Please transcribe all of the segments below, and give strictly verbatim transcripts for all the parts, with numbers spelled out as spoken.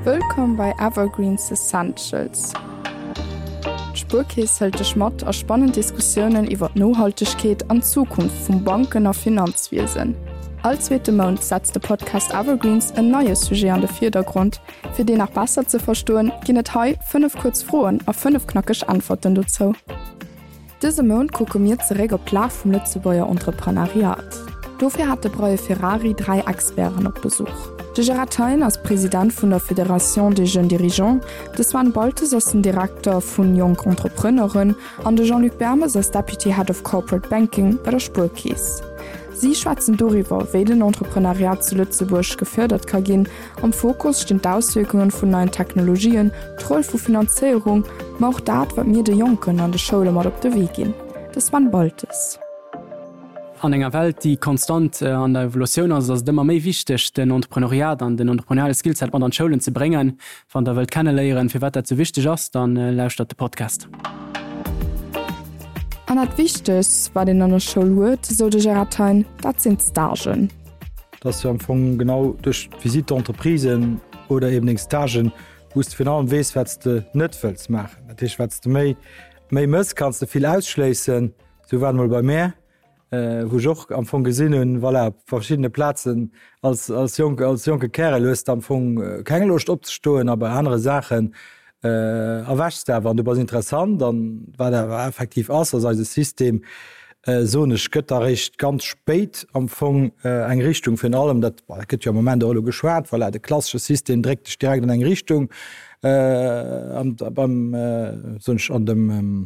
Willkommen bei Evergreens Essentials. Spurkees hält de Schmatt a spannende Diskussionen iwwer Nohaltegkeet an Zukunft vum Banken a Finanzwesen. Allzwete Mount setzt de Podcast Evergreens en neues Sujet an de Vierdergrund. Fir de nach besser ze verstoen, ginnet hei fünf kurz Froen a fünf knackeg Antworten dazu. Dëse Mount kokomiert ze reger Pla vum Lützebauer Entrepreneuriat. Dofir hat de Breue Ferrari drei Experten op Besuch. De Geratin als Präsident vun der Fédération des Jeunes Dirigeants, de Swan Boltes als den Direktor vun Jung Entrepreneuren an de Jean-Luc Bermes als Deputy Head of Corporate Banking bei der Spurkees. Sie schwatzen darüber, wie den Entrepreneuriat zu Lützeburg gefördert kann gehen. Am Fokus stehen die Auswirkungen von neuen Technologien, die Rolle von Finanzierung, aber auch das, was wir den Jungen an der Schule mal auf den Weg gehen. Das Swan Boltes. An enger Welt, die konstant äh, an der Evolution ist, ist immer mehr wichtig, den Entrepreneuriat an den entrepreneurialen Skillset an den Schulen zu bringen, von der Welt kennenlernen, für was das so wichtig ist, dann äh, lauscht den Podcast. An das Wichtigste, was in einer Schule wird, so der Geratin, das sind Stagen. Das wir von genau durch Visite Entreprisen oder eben den Stagen, wo du genau weißt, was du nicht willst machen. Natürlich, was du mehr, mehr musst, kannst du viel ausschließen, so waren wir bei mir. Äh, wo joch am vun Gesinnen weil er verschiedene Platzen als, als, jung, als junge Kerre löst am vun äh, keine Lust opstoen, aber andere Sachen äh, erwächt der wann du was interessant, dann war der war effektiv aus als System äh, so ne Götterrecht ganz spät am Fong äh, eng Richtung von allem dat gibt ja moment alle geschwert, weil er de klassische System direkt stärkt in eng Richtung äh, am, beim äh, sonst an dem ähm,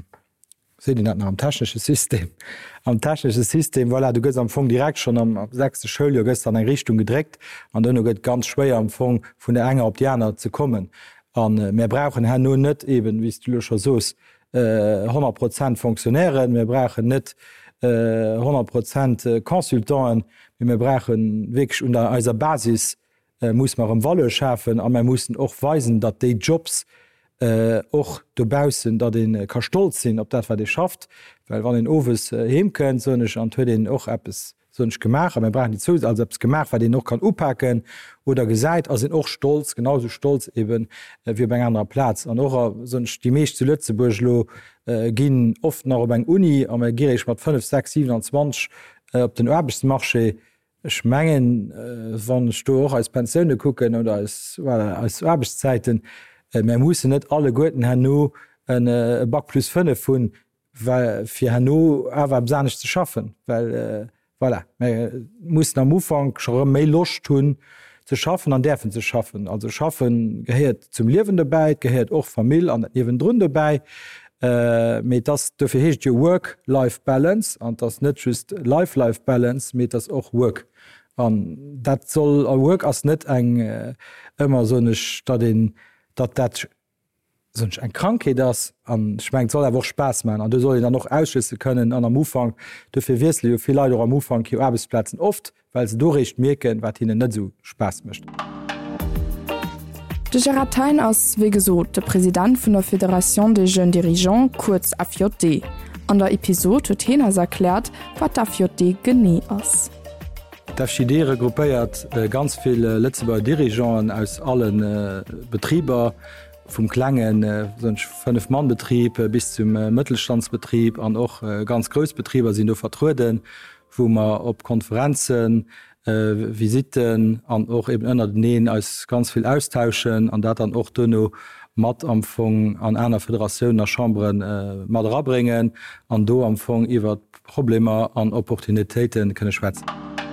am technische System. Am technische System, weil voilà, du gehst am Fong direkt schon am sechste Schuljahr gehst an eine Richtung gedreckt, und dann geht ganz schwer am Fong von der Enger auf die andere zu kommen. Und äh, wir brauchen ja nur nicht eben, wie du schon sagst, äh, hundert Prozent Funktionäre, wir brauchen nicht äh, hundert Prozent Konsultanten, wir brauchen wirklich unter unserer Basis äh, muss man am Wolle schaffen, und wir müssen auch weisen, dass die Jobs och äh, dobausen, dat den äh, ka stolz sinn, op dat wat de schafft, weil wann den Owes äh, hemkën sonnech an hue den och Apps sonch gemacht, aber bra die zu als Apps gemacht, weil den noch kann uppacken oder gesäit as sind och stolz, genauso stolz eben äh, wie bei anderer Platz. An och sonch die meescht zu Lützeburglo äh, ginn oft nach op eng Uni am Gerich mat fünf, sechs, siebenundzwanzig äh, op den Erbesmarche schmengen äh, wann Sto als Pensionioune kucken oder als, well, als Erbeszeiten. Wir müssen nicht alle Guten Hanno en äh, Back plus fünf vun fir Hanno awer absanisch zu schaffen, weil äh, voilà, muss am Ufang schon méi loch tun zu schaffen an derfen zu schaffen. Also schaffen gehört zum Liwen dabei, gehört auch Familie an Liwen run dabei. Äh, mit das dafür hecht jo Work-Life-Balance an das net just Life-Life-Balance mit das auch Work. Und dat soll a Work as net eng äh, immer so nech da den dat dat sonch eng Krankheit das an schmengt soll er woch Spaß man an du soll dann noch ausschlüsse können an am Ufang du fir wirsle viel Leute am Ufang ki Arbeitsplätzen oft, weil se dorecht mirken, wat ihnen net so Spaß mischt. De Geratin ass wie gesot de Präsident vun der Fédération des Jeunes Dirigeants kurz A F J D. An der Episode huet Heners erklärt, wat A F J D genie ass. D'Afschidere grupéiert äh, ganz viele Lützeburger Dirigeanten aus allen äh, Betrieber, vom klengen äh, fünf Mannbetrieb äh, bis zum äh, Mittelstandsbetrieb an auch äh, ganz Großbetrieber sind nur vertruden, wo man op Konferenzen, äh, Visiten an auch eben ënner Nähen als ganz viel austauschen, an dat dann auch dunno mat amfang an einer Föderation der Chambren äh, mat rabringen, an do amfang iwwer Probleme an Opportunitäten könne schwätzen.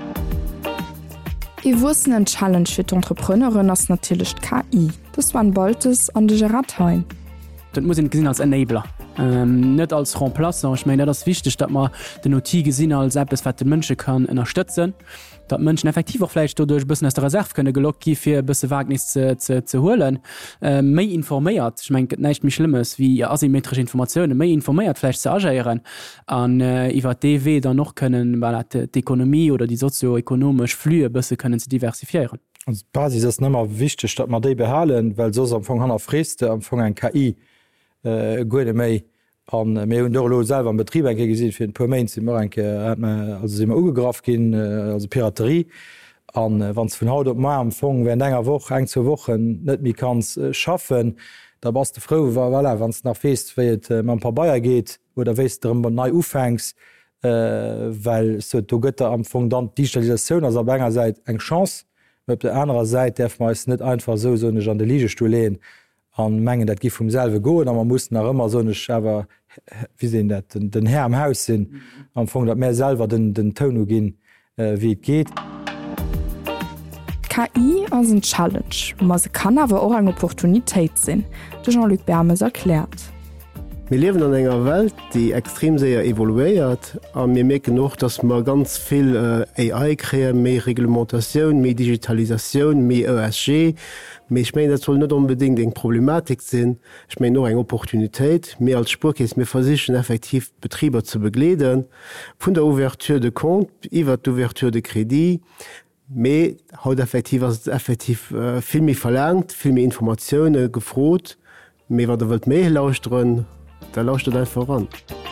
E wussen en Challenge fir d'Entrepreneurin ass natilech K I. Das waren Boltes an de Geratin. Dat muss gesinn als Enabler. Ähm, net als Remplacer. Ich meine, das wichtig, dat man den O T gesinn als etwas, was den Mënsche kann unterstützen, dat Mënschen effektiv auch vielleicht durch bisschen aus der Reserve könne gelockt gi fir bisse Wagnis zu, zu, zu holen. Ähm, méi informiert, ich mein, nicht mich schlimmes wie asymmetrische Informationen, méi informiert vielleicht zu agieren an äh, iwwer D W dann noch können weil die Ökonomie oder die sozioökonomisch Flühe bisse können sie diversifizieren. Basis ist nimmer wichtig, dat man de behalen, weil so am han friste am ein K I äh, go méi an mé hun Dorlo selber am Betrieb enke gesinn fir d Permain immer enke immer ugegraf gin äh, also Piraterie an äh, wanns vun haut op Ma am Fong wenn enger woch eng zu wochen net mi kans äh, schaffen, da bas de Frau war voilà, wanns nach feest wieet äh, man paar Bayier geht oder weist der nei ufängs, äh, weil so do gëtter am Fong dann Digitalisaun as enger seit eng Chance, op der anderen Seite derf me net einfach so so an de Ligestuhl leen an Mengen dat gi vum selve goen, man muss nach immer so wer wie se dat den, den Herr am Haus sinn mhm. am Fong dat mehr selber den, den Tono gin äh, wie het geht. K I as een Challenge, ma se kann awer auch eng Opportunitéit sinn, de Jean-Luc Bermes erklärt. Wir leben an enger Welt, die extrem sehr evoluiert, an mir merken noch, dass man ganz viel äh, A I kreieren, mehr Reglementation, mehr Digitalisation, mehr E S G. Aber ich meine, das soll nicht unbedingt eine Problematik sein. Ich meine nur eine Opportunität. Wir als Spurkäse, wir versuchen effektiv Betriebe zu begleiten, von der Ouverture de Compte über die Ouverture de Crédit. Mais haut effektiv ist effektiv äh, viel mehr verlangt, viel mehr Informationen gefroht. Mais wenn du willst mehr lauschen, dann lauscht er voran.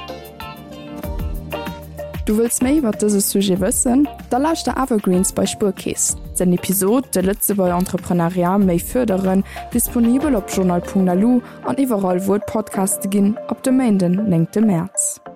Du willst mehr über dieses Sujet wissen? Dann lauscht der Evergreens bei Spurkäse. Seine Episode, der letzte bei Entrepreneuriat mehr fördern, disponibel auf journal punkt l u und überall, wo Podcasts gehen, ab dem neunten März.